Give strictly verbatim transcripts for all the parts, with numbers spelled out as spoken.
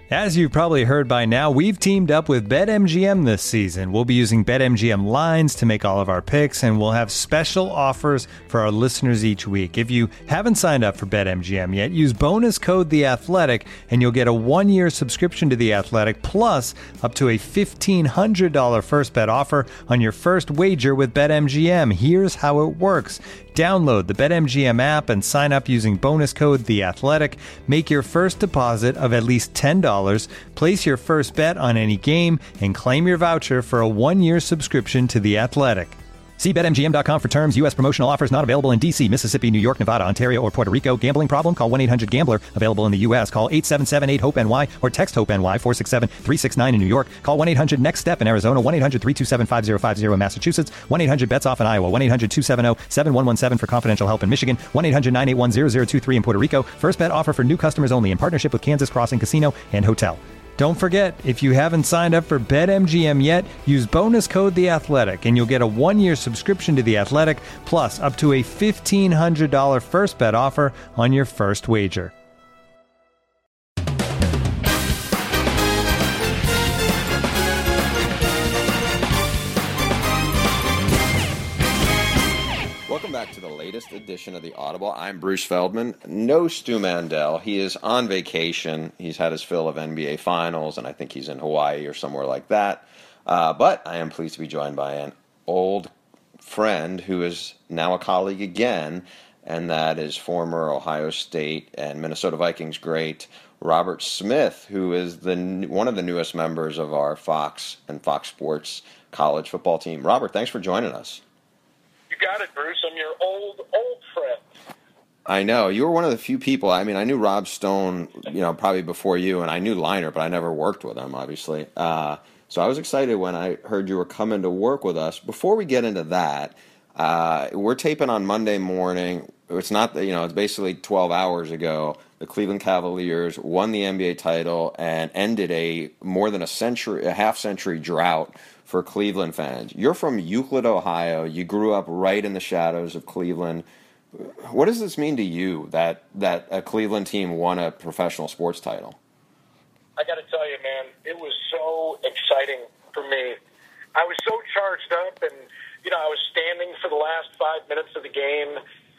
As you've probably heard by now, we've teamed up with BetMGM this season. We'll be using BetMGM lines to make all of our picks, and we'll have special offers for our listeners each week. If you haven't signed up for BetMGM yet, use bonus code The Athletic, and you'll get a one-year subscription to The Athletic, plus up to a fifteen hundred dollars first bet offer on your first wager with BetMGM. Here's how it works. Download the BetMGM app and sign up using bonus code The Athletic. Make your first deposit of at least ten dollars. Place your first bet on any game and claim your voucher for a one-year subscription to The Athletic. See Bet M G M dot com for terms. U S promotional offers not available in D C, Mississippi, New York, Nevada, Ontario, or Puerto Rico. Gambling problem? Call one eight hundred gambler. Available in the U S. Call eight seven seven eight hope N Y or text HOPE-NY four six seven three six nine in New York. Call one eight hundred next step in Arizona. one eight hundred three two seven five zero five zero in Massachusetts. one eight hundred bets off in Iowa. one eight hundred two seven zero seven one one seven for confidential help in Michigan. one eight hundred nine eight one zero zero two three in Puerto Rico. First bet offer for new customers only in partnership with Kansas Crossing Casino and Hotel. Don't forget, if you haven't signed up for BetMGM yet, use bonus code The Athletic, and you'll get a one-year subscription to The Athletic, plus up to a fifteen hundred dollars first bet offer on your first wager. Welcome back to the latest edition of the Audible. I'm Bruce Feldman. No Stu Mandel. He is on vacation. He's had his fill of N B A Finals, and I think he's in Hawaii or somewhere like that. Uh, but I am pleased to be joined by an old friend who is now a colleague again, and that is former Ohio State and Minnesota Vikings great Robert Smith, who is the one of the newest members of our Fox and Fox Sports college football team. Robert, thanks for joining us. You got it, Bruce. I'm your old, old friend. I know. You were one of the few people. I mean, I knew Rob Stone, you know, probably before you, and I knew Liner, but I never worked with him, obviously. Uh, so I was excited when I heard you were coming to work with us. Before we get into that, uh, we're taping on Monday morning. It's not, you know, it's basically twelve hours ago. The Cleveland Cavaliers won the N B A title and ended a more than a century, a half century drought for Cleveland fans. You're from Euclid, Ohio. You grew up right in the shadows of Cleveland. What does this mean to you that that a Cleveland team won a professional sports title? I got to tell you, man, it was so exciting for me. I was so charged up, and you know, I was standing for the last five minutes of the game,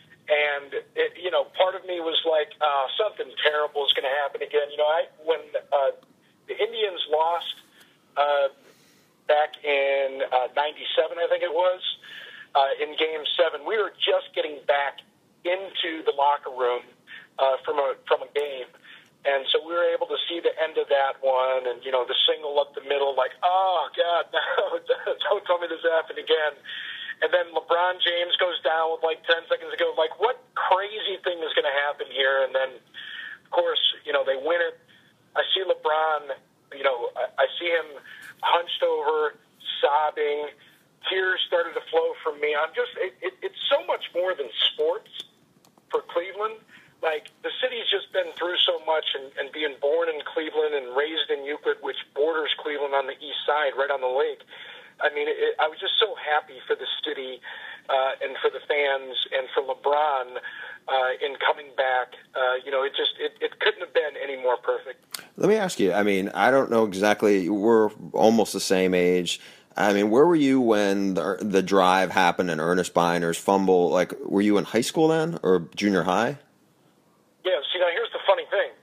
and it, you know, part of me was like, uh, something terrible is going to happen again. You know, I when uh, the Indians lost. Uh, Back in uh, ninety-seven, I think it was, uh, in Game Seven, we were just getting back into the locker room uh, from a from a game, and so we were able to see the end of that one, and you know the single up the middle, like, oh God, no, don't tell me this happened again. And then LeBron James goes down with like ten seconds to go, like, what crazy thing is going to happen here? And then, of course, you know they win it. I see LeBron, you know, I, I see him hunched over, sobbing. Tears started to flow from me. I'm just, it, it, it's so much more than sports for Cleveland. Like, the city's just been through so much, and, and being born in Cleveland and raised in Euclid, which borders Cleveland on the east side, right on the lake. I mean, it, I was just so happy for the city uh, and for the fans and for LeBron uh, in coming back. Uh, you know, it just, it, it couldn't have been any more perfect. Let me ask you, I mean, I don't know exactly, we're almost the same age. I mean, where were you when the, the drive happened and Ernest Biner's fumble? Like, were you in high school then or junior high? Yeah, see, now here's the funny thing.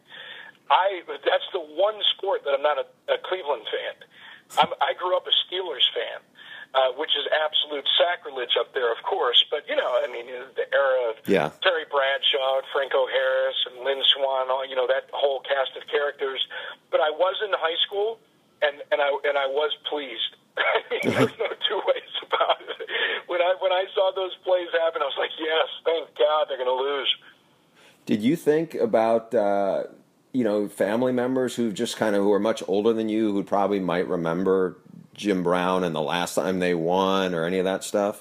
I That's the one sport that I'm not a, a Cleveland fan. I'm, I grew up a Steelers fan, uh, which is absolute sacrilege up there, of course. But, you know, I mean, the era of yeah. Terry Bradshaw, Franco Harris, and Lynn Swann, all, you know, that whole cast of characters. But I was in high school, and, and, I, and I was pleased. There's no two ways about it. When I, when I saw those plays happen, I was like, yes, thank God they're going to lose. Did you think about... Uh... you know, family members who just kind of, who are much older than you, who probably might remember Jim Brown and the last time they won or any of that stuff?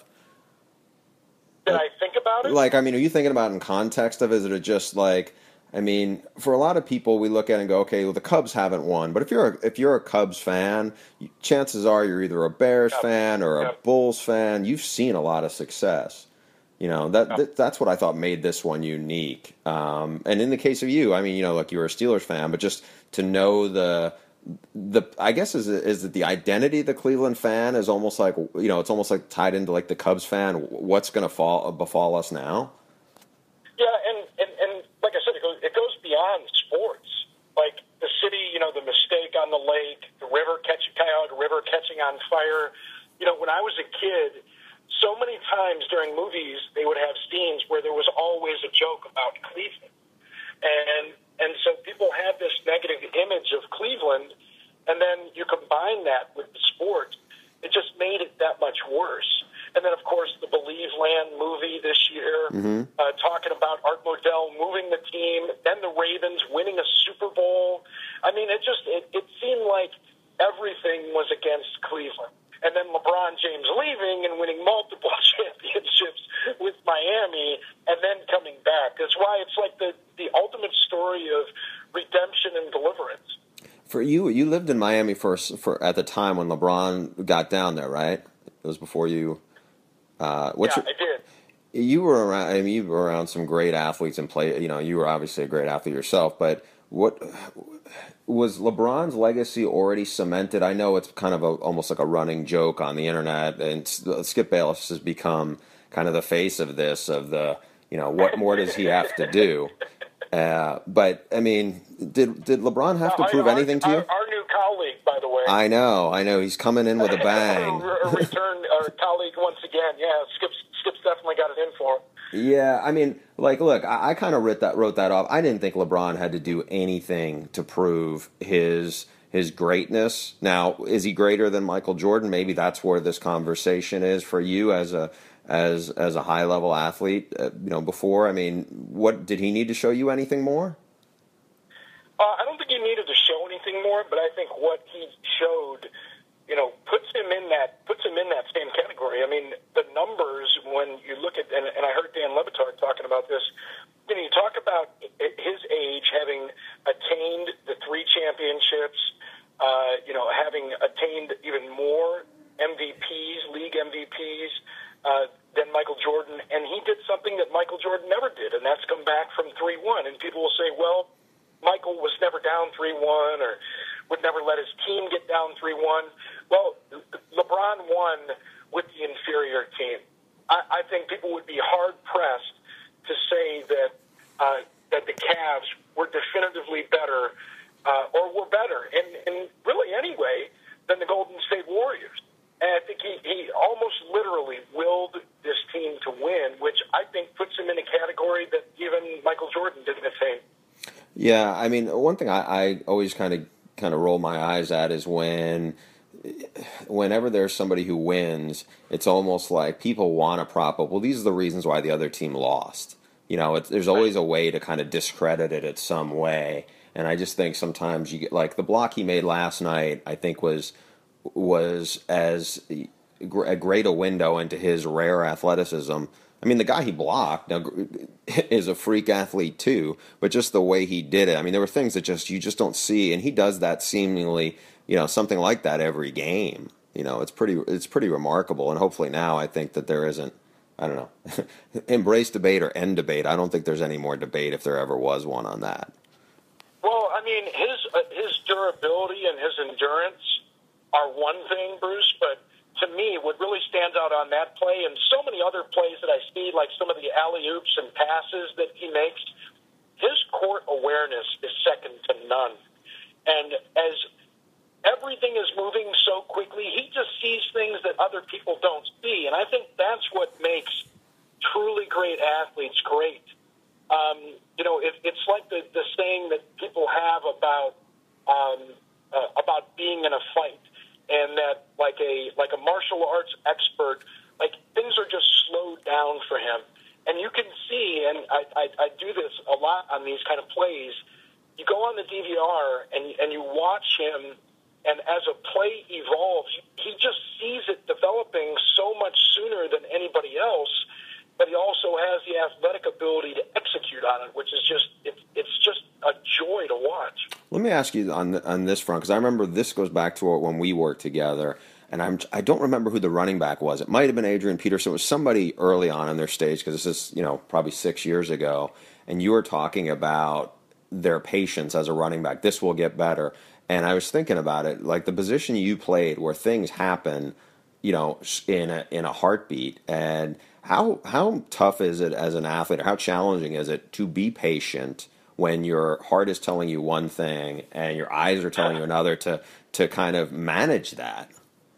Did I think about it? Like, I mean, are you thinking about it in context of, is it just like, I mean, for a lot of people, we look at it and go, okay, well, the Cubs haven't won. But if you're a, if you're a Cubs fan, chances are you're either a Bears Yep. fan or a Yep. Bulls fan. You've seen a lot of success. You know, that, that that's what I thought made this one unique. Um, and in the case of you, I mean, you know, like you were a Steelers fan, but just to know the the I guess is is that the identity of the Cleveland fan is almost like, you know, it's almost like tied into like the Cubs fan. What's going to fall befall us now? Yeah, and, and, and like I said, it goes, it goes beyond sports. Like the city, you know, the mistake on the lake, the river catching, Cuyahoga River catching on fire. You know, when I was a kid, so many times during movies, they would have scenes where there was always a joke about Cleveland. And and so people had this negative image of Cleveland, and then you combine that with the sport, it just made it that much worse. And then, of course, the Believe Land movie this year, mm-hmm. uh, talking about Art Modell moving the team, then the Ravens winning a Super Bowl. I mean, it just it, it seemed like everything was against Cleveland. And then LeBron James leaving and winning multiple championships with Miami and then coming back. That's why it's like the, the ultimate story of redemption and deliverance. For you, you lived in Miami for, for at the time when LeBron got down there, right? It was before you... Uh, what's yeah, your, I did. You were around. I mean, you were around some great athletes and play. You know, you were obviously a great athlete yourself. But what was LeBron's legacy already cemented? I know it's kind of a, almost like a running joke on the internet, and Skip Bayless has become kind of the face of this. Of the, you know, what more does he have to do? Uh, but I mean, did did LeBron have to uh, prove our, anything to our, you? Our new colleague, by the way. I know, I know. He's coming in with a bang. a return, our colleague once again. Yeah, Skip's, Skip's definitely got it in for him. Yeah, I mean, like, look, I, I kind of wrote that wrote that off. I didn't think LeBron had to do anything to prove his his greatness. Now, is he greater than Michael Jordan? Maybe that's where this conversation is for you as a as as a high level athlete. Uh, you know, before, I mean, what did he need to show you anything more? Uh, I don't think he needed to show anything more, but I think what he showed, you know, puts him in that puts him in that same category. I mean, the numbers when you look at, and, and I heard Dan Le Batard talking about this. You know, you talk about his age, having attained the three championships, uh, you know, having attained even more M V Ps, league M V Ps uh, than Michael Jordan, and he did something that Michael Jordan never did, and that's come back from three one. And people will say, well, Michael was never down three one or would never let his team get down three one. Well, LeBron won with the inferior team. I, I think people would be hard-pressed to say that uh, that the Cavs were definitively better uh, or were better, and, and really anyway, than the Golden State Warriors. And I think he, he almost literally willed this team to win, which I think puts him in a category that even Michael Jordan didn't attain. Yeah, I mean, one thing I, I always kind of kind of roll my eyes at is when, whenever there's somebody who wins, it's almost like people want to prop up. Well, these are the reasons why the other team lost. You know, it's, there's always a way to kind of discredit it in some way, and I just think sometimes you get like the block he made last night. I think was was as a great a window into his rare athleticism. I mean, the guy he blocked now is a freak athlete too, but just the way he did it. I mean, there were things that just you just don't see, and he does that seemingly, you know, something like that every game. You know, it's pretty it's pretty remarkable, and hopefully now I think that there isn't, I don't know, embrace debate or end debate. I don't think there's any more debate if there ever was one on that. Well, I mean, his uh, his durability and his endurance are one thing, Bruce, but to me, what really stands out on that play and so many other plays that I see, like some of the alley-oops and passes that he makes, his court awareness is second to none. And as everything is moving so quickly, he just sees things that other people don't see. And I think that's what makes truly great athletes great. Um, you know, it, it's like the, the saying that people have about um, uh, about being in a fight. And that, like a like a martial arts expert, like things are just slowed down for him. And you can see, and I, I, I do this a lot on these kind of plays. You go on the D V R and and you watch him, and as a play evolves, he just sees it developing so much sooner than anybody else. But he also has the athletic ability to execute on it, which is just it's it's just a joy to watch. Let me ask you on on this front, because I remember this goes back to when we worked together. and I'm I don't remember who the running back was. It might have been Adrian Peterson. It was somebody early on in their stage because this is you know probably six years ago, and you were talking about their patience as a running back. This will get better. And I was thinking about it, like the position you played where things happen, you know, in a, in a heartbeat. And how how tough is it as an athlete, or how challenging is it to be patient when your heart is telling you one thing and your eyes are telling you another, to to kind of manage that?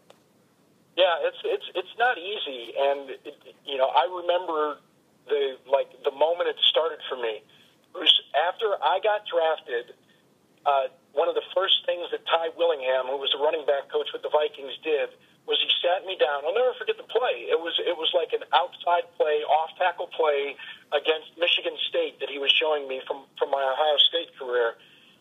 Yeah, it's it's it's not easy. And it, you know, I remember the like the moment it started for me. It was after I got drafted. Uh, one of the first things that Ty Willingham, who was the running back coach with the Vikings, did was he sat me down. I'll never forget the play. It was it was like an outside play, off tackle play against Michigan State that he was showing me from, from my Ohio State career.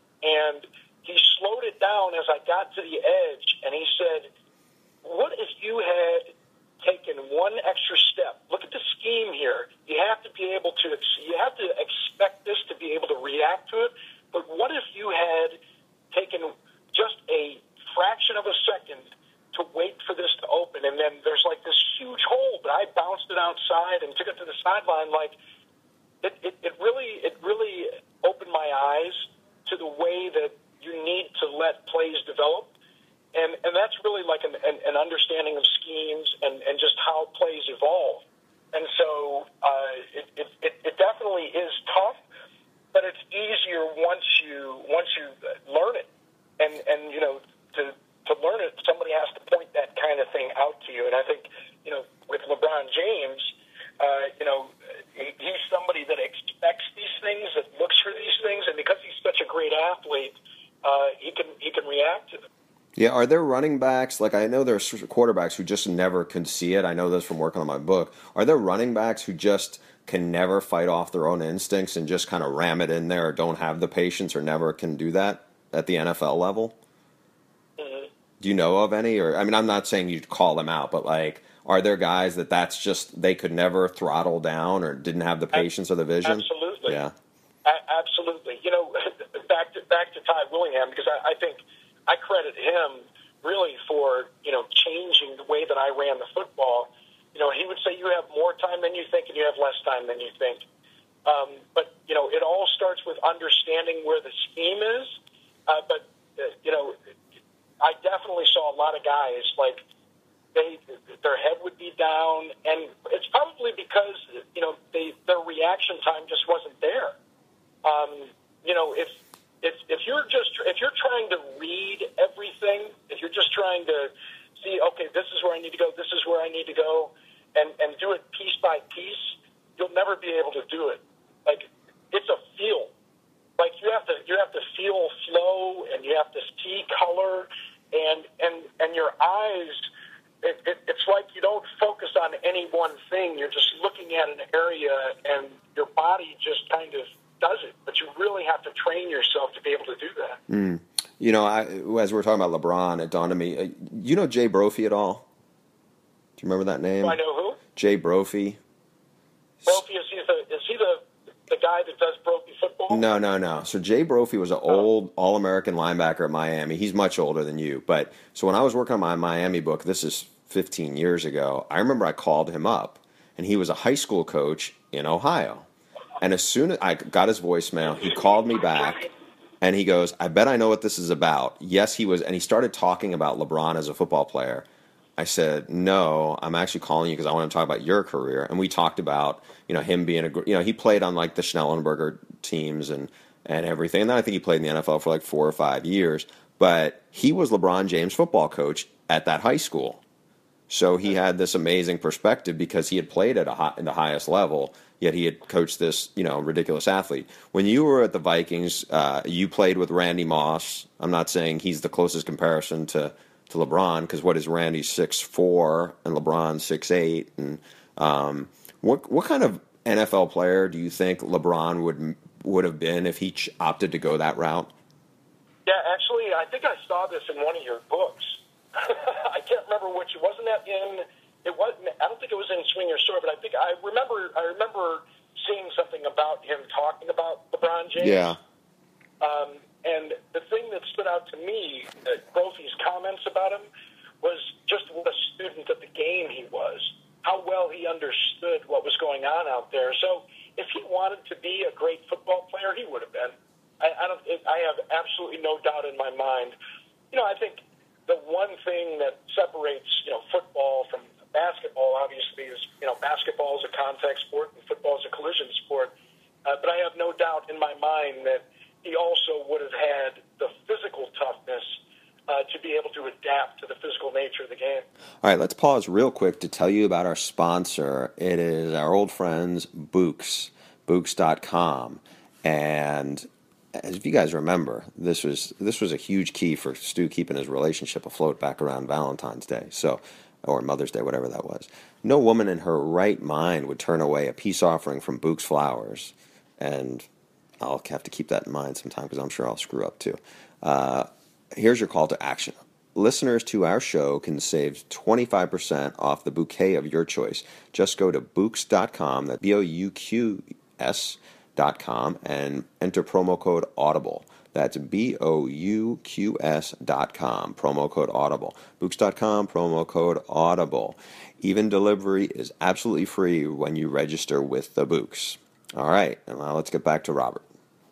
And he slowed it down as I got to the edge, and he said, "What if you had taken one extra step? Look at the scheme here. You have to be able to you have to expect this to be able to react to it. But what if you had taken just a fraction of a second to wait for this to open, and then there's like this huge hole, but I bounced it outside and took it to the sideline." Like it, it, it really, it really opened my eyes to the way that you need to let plays develop, and and that's really like an, an, an understanding of schemes and, and just how plays evolve. And so uh, it, it, it, it definitely is tough. But it's easier once you once you learn it, and and you know to to learn it, somebody has to point that kind of thing out to you. And I think you know with LeBron James, uh, you know he, he's somebody that expects these things, that looks for these things, and because he's such a great athlete, uh, he can he can react to them. Yeah, are there running backs, like I know there's quarterbacks who just never can see it. I know this from working on my book. Are there running backs who just can never fight off their own instincts and just kind of ram it in there, or don't have the patience, or never can do that at the N F L level? Mm-hmm. Do you know of any? Or I mean, I'm not saying you call them out, but like, are there guys that that's just they could never throttle down, or didn't have the patience or the vision? Absolutely. Yeah. A- absolutely. You know, back to back to Ty Willingham, because I, I think I credit him really for you know changing the way that I ran the football. You know, he would say you have more time than you think and you have less time than you think. Um, but, you know, it all starts with understanding where the scheme is. Uh, but, uh, you know, I definitely saw a lot of guys, like, they their head would be down. And it's probably because, you know, they, their reaction time just wasn't there. Um, you know, if, if, if you're just, if you're trying to read everything, if you're just trying to see, okay, this is where I need to go, this is where I need to go, and, and do it piece by piece, you'll never be able to do it. Like, it's a feel. Like, you have to you have to feel flow, and you have to see color, and and, and your eyes, it, it, it's like you don't focus on any one thing. You're just looking at an area, and your body just kind of does it. But you really have to train yourself to be able to do that. Mm. You know, I, as we were talking about LeBron, it dawned on me. Uh, you know Jay Brophy at all? Do you remember that name? Do I know who? Jay Brophy. Brophy, is he the is he the, the guy that does Brophy football? No, no, no. So Jay Brophy was an old All-American linebacker at Miami. He's much older than you. But so when I was working on my Miami book, this is fifteen years ago, I remember I called him up, and he was a high school coach in Ohio. And as soon as I got his voicemail, he called me back. And he goes, "I bet I know what this is about." Yes, he was. And he started talking about LeBron as a football player. I said, "No, I'm actually calling you because I want to talk about your career." And we talked about, you know, him being a, you know, he played on like the Schnellenberger teams and, and everything. And then I think he played in the N F L for like four or five years. But he was LeBron James' football coach at that high school. So he had this amazing perspective because he had played at a high, in the highest level, yet he had coached this, you know, ridiculous athlete. When you were at the Vikings, uh, you played with Randy Moss. I'm not saying he's the closest comparison to, to LeBron, because what is Randy, six foot four and LeBron six foot eight? And um, what what kind of N F L player do you think LeBron would would have been if he ch- opted to go that route? Yeah, actually, I think I saw this in one of your books. I can't remember which. It wasn't that in. It wasn't. I don't think it was in Swing Your Sword, but I think I remember. I remember seeing something about him talking about LeBron James. Yeah. Um, and the thing that stood out to me, uh, Brophy's comments about him, was just what a student of the game he was, how well he understood what was going on out there. So if he wanted to be a great football player, he would have been. I, I don't. It, I have absolutely no doubt in my mind. You know, I think the one thing that separates, you know, football from basketball, obviously, is, you know, basketball is a contact sport and football is a collision sport. Uh, but I have no doubt in my mind that he also would have had the physical toughness uh, to be able to adapt to the physical nature of the game. All right, let's pause real quick to tell you about our sponsor. It is our old friends, Books, Books dot com. And as if you guys remember, this was this was a huge key for Stu keeping his relationship afloat back around Valentine's Day, so or Mother's Day, whatever that was. No woman in her right mind would turn away a peace offering from Books Flowers, and I'll have to keep that in mind sometime because I'm sure I'll screw up too. Uh, here's your call to action. Listeners to our show can save twenty-five percent off the bouquet of your choice. Just go to Books dot com, that's B O U Q S dot com, and enter promo code Audible. That's B O U Q S dot com, promo code Audible. Books dot com, promo code Audible. Even delivery is absolutely free when you register with the Books. All right, now let's get back to Robert.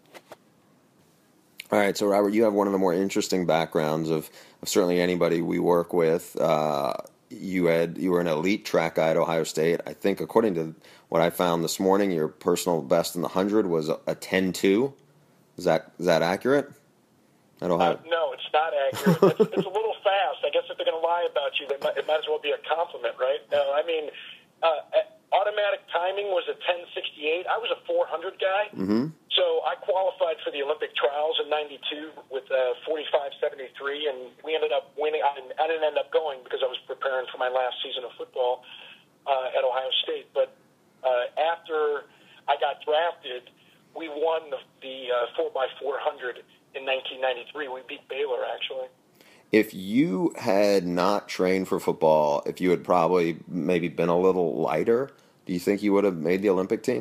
All right, so Robert, you have one of the more interesting backgrounds of, of certainly anybody we work with. Uh, you had you were an elite track guy at Ohio State. I think, according to what I found this morning, your personal best in the hundred was a ten two. Is that is that accurate? At Ohio? Uh, no, it's not accurate. It's, it's a little fast. I guess if they're going to lie about you, they might, it might as well be a compliment, right? No, I mean, uh, automatic timing was a ten sixty-eight. I was a four hundred guy. Mm-hmm. So I qualified for the Olympic trials in ninety-two with uh, forty-five seventy-three, and we ended up winning. I didn't, I didn't end up going because I was preparing for my last season of football uh, at Ohio State. But uh, after I got drafted, we won the, the uh, four by four hundred in nineteen ninety-three. We beat Baylor, actually. If you had not trained for football, if you had probably maybe been a little lighter, do you think you would have made the Olympic team?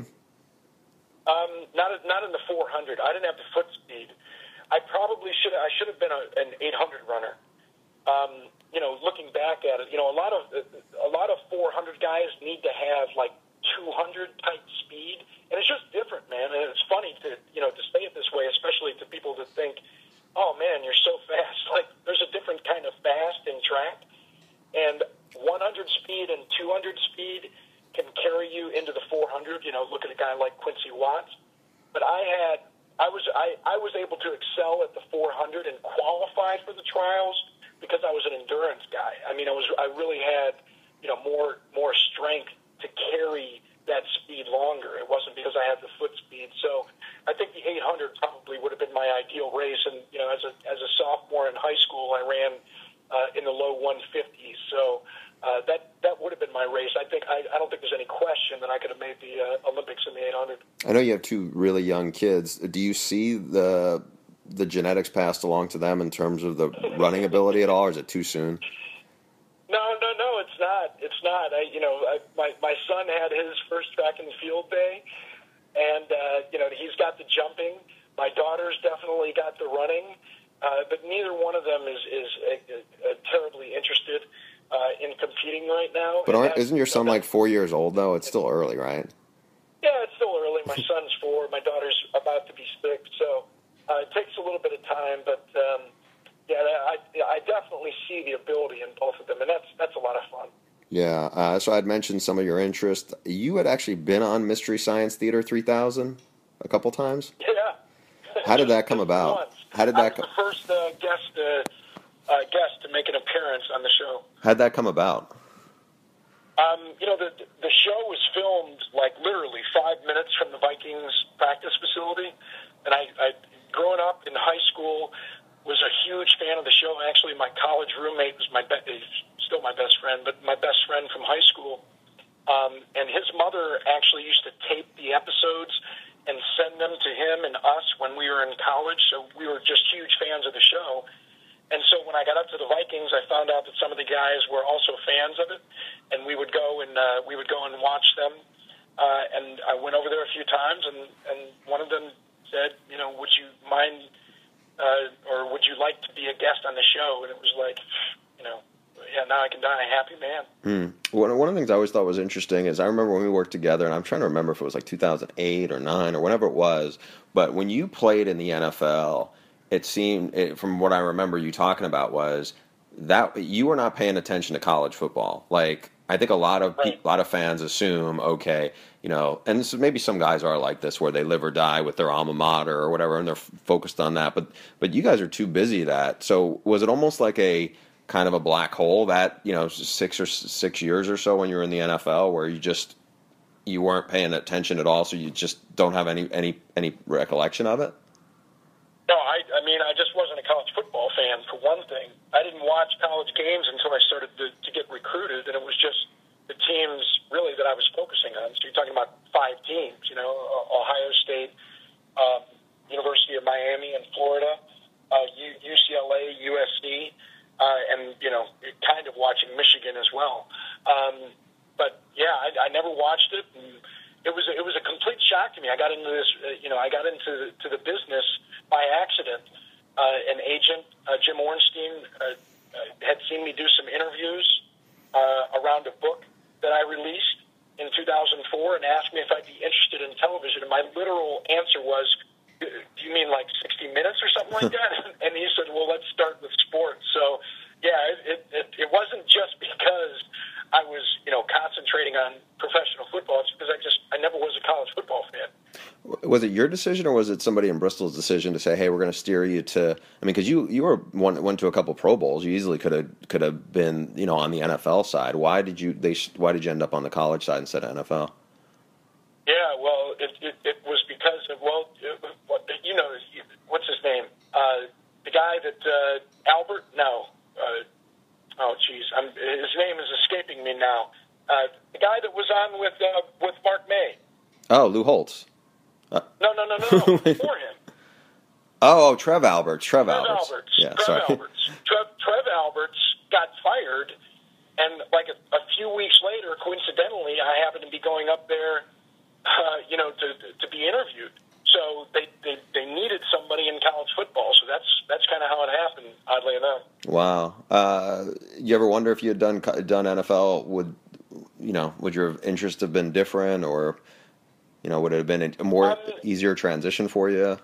Um, not not in the four hundred. I didn't have the foot speed. I probably should. I should have been a, an eight hundred runner. Um, you know, looking back at it, you know, a lot of a lot of four hundred guys need to have like two hundred type speed, and it's just different, man. And it's funny to you know to say it this way, especially to people that think, "Oh man, you're so fast." Like there's a different kind of fast in track, and one hundred speed and two hundred speed can carry you into the four hundred. You know, look at a guy like Quincy Watts. But I had, I was, I, I was able to excel at the four hundred and qualify for the trials because I was an endurance guy. I mean, I was, I really had, you know, more, more strength to carry that speed longer. It wasn't because I had the foot speed. So I think the eight hundred probably would have been my ideal race. And you know, as a, as a sophomore in high school, I ran uh, in the low one fifties. So. Uh, that that would have been my race. I think I, I don't think there's any question that I could have made the uh, Olympics in the eight hundred. I know you have two really young kids. Do you see the the genetics passed along to them in terms of the running ability at all, or is it too soon? No, no, no. It's not. It's not. I, you know, I, my my son had his first track and field day, and uh, you know he's got the jumping. My daughter's definitely got the running, uh, but neither one of them is is uh, uh, terribly interested. Uh, in competing right now. But aren't, isn't your son like four years old, though? It's still early, right? Yeah, it's still early. My son's four. My daughter's about to be six. So uh, it takes a little bit of time. But, um, yeah, I, I definitely see the ability in both of them, and that's that's a lot of fun. Yeah, uh, so I'd mentioned some of your interest. You had actually been on Mystery Science Theater three thousand a couple times? Yeah. How did that come about? Once. How did that come? I was the first uh, guest uh, uh, guest to make an appearance on the show. How'd that come about? Um, you know, the the show was filmed like literally five minutes from the Vikings practice facility, and I, I growing up in high school was a huge fan of the show. Actually, my college roommate was my be- is still my best friend, but my best friend from high school, um, and his mother actually used to tape the episodes and send them to him and us when we were in college. So we were just huge fans of the show. And so when I got up to the Vikings, I found out that some of the guys were also fans of it, and we would go and uh, we would go and watch them. Uh, and I went over there a few times, and, and one of them said, you know, would you mind uh, or would you like to be a guest on the show? And it was like, you know, yeah, now I can die a happy man. Mm. One, one of the things I always thought was interesting is I remember when we worked together, and I'm trying to remember if it was like two thousand eight or nine or whenever it was, but when you played in the N F L, it seemed, it, from what I remember you talking about, was that you were not paying attention to college football. Like, I think a lot of Right. pe- a lot of fans assume, okay, you know, and this is, maybe some guys are like this, where they live or die with their alma mater or whatever, and they're f- focused on that. But but you guys are too busy that. So was it almost like a kind of a black hole that, you know, six or s- six years or so when you were in the N F L, where you just you weren't paying attention at all, so you just don't have any any any recollection of it? No, I, I mean, I just wasn't a college football fan, for one thing. I didn't watch college games until I started to, to get recruited, and it was just the teams, really, that I was focusing on. So you're talking about five teams, you know, Ohio State, um, University of Miami in Florida, uh, U- UCLA, U S C, uh, and, you know, kind of watching Michigan as well. Um, but, yeah, I, I never watched it, and it was, it was a complete shock to me. I got into this, uh, you know, I got into the, to the business by accident. Uh, an agent, uh, Jim Ornstein, uh, uh, had seen me do some interviews uh, around a book that I released in two thousand four and asked me if I'd be interested in television. And my literal answer was, do you mean like sixty minutes or something like that? And he said, well, let's start with sports. So, yeah, it, it, it wasn't just because I was, you know, concentrating on professional football. It's because I just, I never was a college football fan. Was it your decision, or was it somebody in Bristol's decision to say, "Hey, we're going to steer you to"? I mean, because you you were one went to a couple Pro Bowls. You easily could have could have been, you know, on the N F L side. Why did you they Why did you end up on the college side instead of N F L? Yeah, well, it it, it was because of well, it, you know, what's his name? Uh, the guy that uh, Albert? No. Uh, oh, geez, I'm, his name is escaping me now. Uh, the guy that was on with uh, with Mark May. Oh, Lou Holtz. No, no, no, no, no. Before him. Oh, oh, Trev Alberts. Trev, Trev Alberts. Alberts. Yeah, Trev sorry. Alberts. Trev, Trev Alberts got fired, and like a, a few weeks later, coincidentally, I happened to be going up there, uh, you know, to to be interviewed. So they, they, they needed somebody in college football. So that's that's kind of how it happened. Oddly enough. Wow. Uh, you ever wonder if you had done done N F L, would you know would your interest have been different, or you know would it have been a more Um, easier transition for you?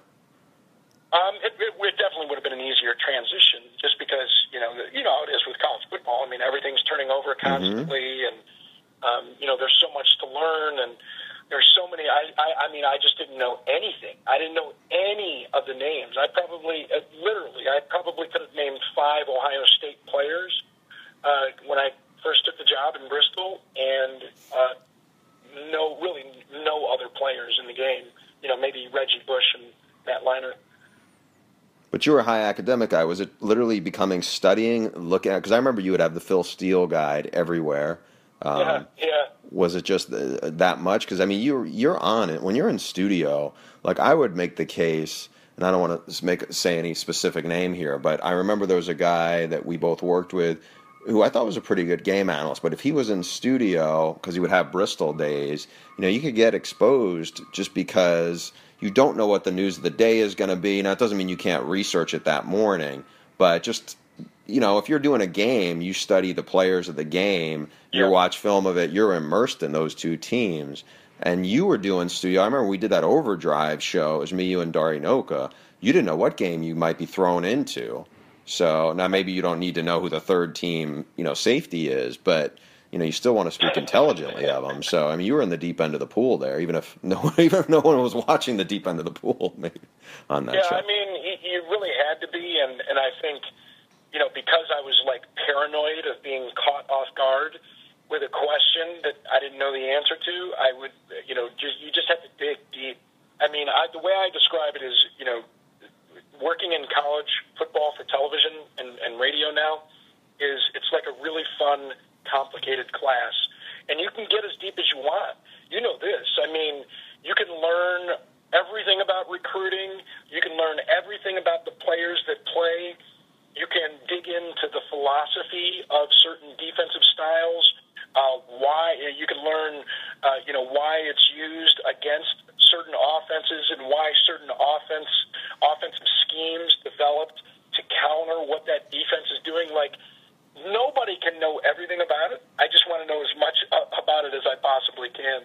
Um, it, it, it definitely would have been an easier transition, just because you know the, you know how it is with college football. I mean, everything's turning over constantly, mm-hmm. and um, you know there's so much to learn, and there's so many. I, I I mean, I just didn't know anything. I didn't know any of the names. I probably, uh, literally, I probably could have named five Ohio State players uh, when I first took the job in Bristol, and uh, no, really, no other players in the game. You know, maybe Reggie Bush and Matt Leinart. But you were a high academic guy. Was it literally becoming studying, looking at? Because I remember you would have the Phil Steele guide everywhere. Um, yeah, yeah. Was it just the, that much? Because I mean, you're you're on it when you're in studio. Like I would make the case, and I don't want to make say any specific name here, but I remember there was a guy that we both worked with, who I thought was a pretty good game analyst. But if he was in studio, because he would have Bristol days, you know, you could get exposed just because you don't know what the news of the day is going to be. Now, it doesn't mean you can't research it that morning, but just, you know, if you're doing a game, you study the players of the game, you Yeah. watch film of it, you're immersed in those two teams. And you were doing studio. I remember we did that Overdrive show. It was me, you, and Dari Noka. You didn't know what game you might be thrown into. So now maybe you don't need to know who the third team, you know, safety is, but you know, you still want to speak intelligently of them. So, I mean, you were in the deep end of the pool there, even if no, even if no one was watching the deep end of the pool, maybe on that Yeah, show. I mean, you, you really had to be, and, and I think, you know, because I was like paranoid of being caught off guard with a question that I didn't know the answer to, I would, you know, just you just have to dig deep. I mean, I, the way I describe it is, you know, working in college football for television and, and radio now is it's like a really fun, complicated class, and you can get as deep as you want. You know this. I mean, you can learn everything about recruiting. You can learn everything about the players that play. You can dig into the philosophy of certain defensive styles. Uh, why you can learn, uh, you know, why it's used against certain offenses and why certain offense offensive schemes developed to counter what that defense is doing. Like, nobody can know everything about it. I just want to know as much about it as I possibly can.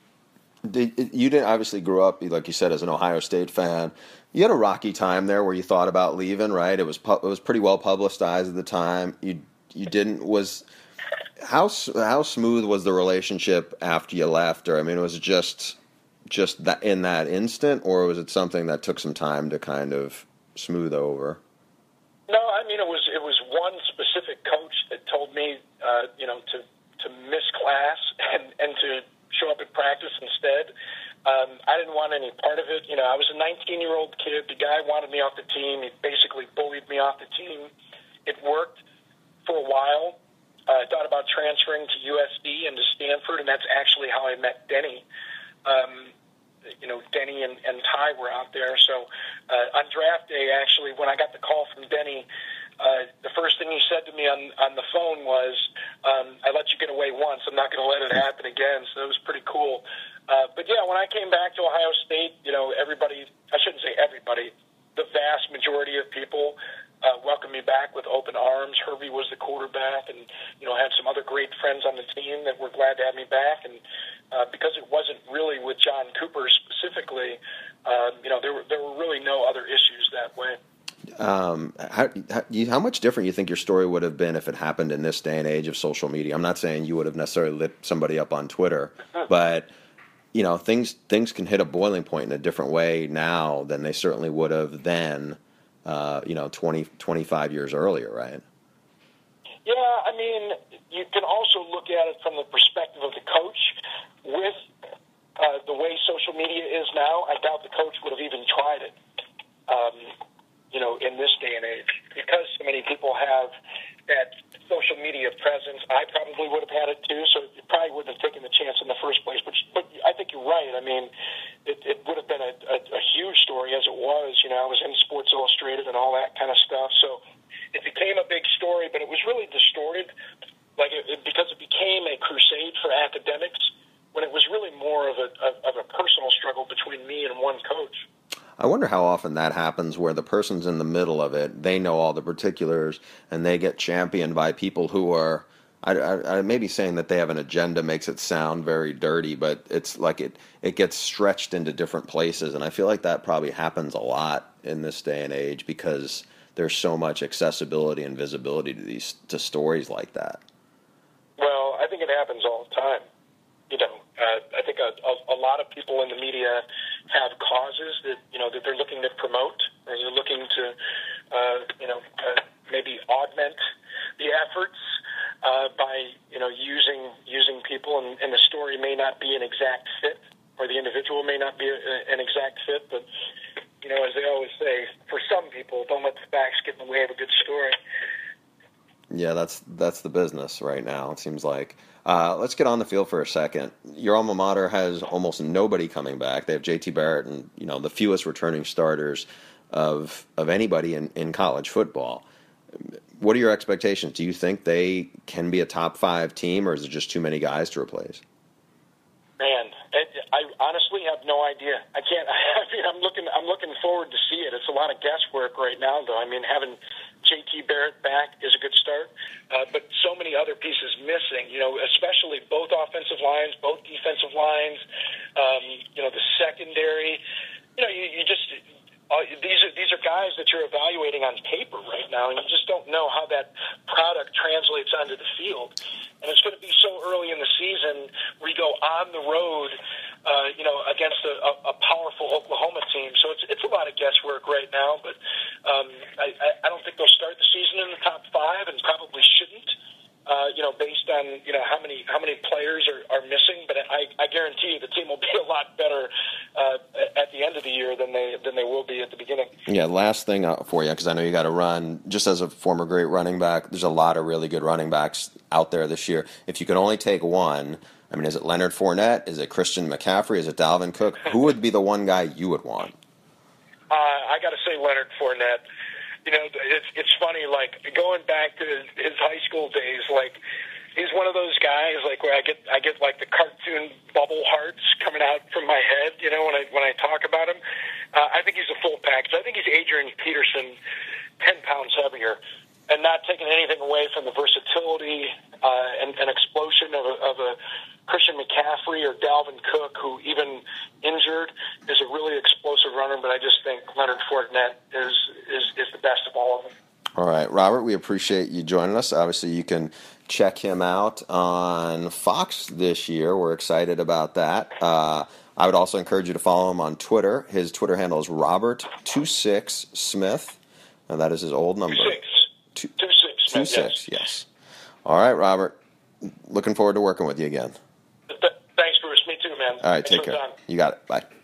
Did, you didn't obviously grow up, like you said, as an Ohio State fan. You had a rocky time there where you thought about leaving, right? It was pu- it was pretty well publicized at the time. You you didn't was how how smooth was the relationship after you left? Or I mean, was it just just that in that instant, or was it something that took some time to kind of smooth over? No, I mean it was it was one specific coach that told me, uh, you know, to to miss class and and to show up at practice instead. Um, I didn't want any part of it. You know, I was a nineteen-year-old kid. The guy wanted me off the team. He basically bullied me off the team. It worked for a while. Uh, I thought about transferring to U S D and to Stanford, and that's actually how I met Denny. Um, you know, Denny and, and Ty were out there. So uh, on draft day, actually, when I got the call from Denny, uh, the first thing he said to me on, on the phone was, um, I let you get away once. I'm not going to let it happen again. So it was pretty cool. Uh, but, yeah, when I came back to Ohio State, you know, everybody, I shouldn't say everybody, the vast majority of people uh, welcomed me back with open arms. Herbie was the quarterback, and, you know, I had some other great friends on the team that were glad to have me back. And uh, because it wasn't really with John Cooper specifically, uh, you know, there were, there were really no other issues that way. Um, how, how, you, how much different you think your story would have been if it happened in this day and age of social media? I'm not saying you would have necessarily lit somebody up on Twitter, but you know, things things can hit a boiling point in a different way now than they certainly would have then, uh, you know, twenty, twenty-five years earlier, right? Yeah, I mean, you can also look at it from the perspective of the coach. With uh, the way social media is now, I doubt the coach would have even tried it, um, you know, in this day and age. Because so many people have that social media presence, I probably would have had it too, so you probably wouldn't have taken the chance in the first place. But, but I think you're right. I mean, it, it would have been a, a, a huge story as it was. You know, I was in Sports Illustrated and all that kind of stuff. So it became a big story, but it was really distorted, like it, it, because it became a crusade for academics when it was really more of a, of, of a personal struggle between me and one coach. I wonder how often that happens where the person's in the middle of it, they know all the particulars, and they get championed by people who are, I, I, I may be saying that they have an agenda makes it sound very dirty, but it's like it, it gets stretched into different places, and I feel like that probably happens a lot in this day and age because there's so much accessibility and visibility to these to stories like that. Well, I think it happens all the time. You know, uh, I think a, a, a lot of people in the media have causes that, you know, that they're looking to promote, or they're looking to, uh, you know, uh, maybe augment the efforts uh, by, you know, using using people, and, and the story may not be an exact fit, or the individual may not be a, an exact fit, but, you know, as they always say, for some people, don't let the facts get in the way of a good story. Yeah, that's that's the business right now, it seems like. Uh, let's get on the field for a second. Your alma mater has almost nobody coming back. They have J T Barrett and, you know, the fewest returning starters of of anybody in, in college football. What are your expectations? Do you think they can be a top five team, or is it just too many guys to replace? Man, it, I honestly have no idea. I can't. I mean, I'm looking. I'm looking forward to see it. It's a lot of guesswork right now, though. I mean, having J T Barrett back is a good start, uh, but so many other pieces missing. You know, especially both offensive lines, both defensive lines. Um, you know, the secondary. You know, you, you just uh, these are these are guys that you're evaluating on paper right now, and you just don't know how that product translates onto the field. And it's going to be so early in the season. We go on the road, uh, you know, against a, a, a powerful Oklahoma team. So it's it's a lot of guesswork right now. But um, I, I don't think they'll start the season in the top five, and probably shouldn't. Uh, you know, based on you know how many how many players are, are missing. But I, I guarantee you the team will be a lot better uh, at the end of the year than they than they will be at the beginning. Yeah, last thing for you, because I know you got to run. Just as a former great running back, there's a lot of really good running backs out there this year. If you could only take one, I mean, is it Leonard Fournette? Is it Christian McCaffrey? Is it Dalvin Cook? Who would be the one guy you would want? Uh, I got to say Leonard Fournette. You know, it's it's funny, like, going back to his, his high school days, like, he's one of those guys, like, where I get, I get, like, the cartoon bubble hearts coming out from my head, you know, when I when I talk about him. Uh, I think he's a full package. I think he's Adrian Peterson, ten pounds heavier. and not taking anything away from the versatility uh, and, and explosion of a, of a Christian McCaffrey or Dalvin Cook, who even injured is a really explosive runner. But I just think Leonard Fournette is is, is the best of all of them. All right, Robert, we appreciate you joining us. Obviously, you can check him out on Fox this year. We're excited about that. Uh, I would also encourage you to follow him on Twitter. His Twitter handle is Robert twenty-six Smith, and that is his old number. Two six. Two, two six. Two six, yes. yes. All right, Robert. Looking forward to working with you again. Th- thanks, Bruce. Me too, man. All right, Thanks take care. You got it. Bye.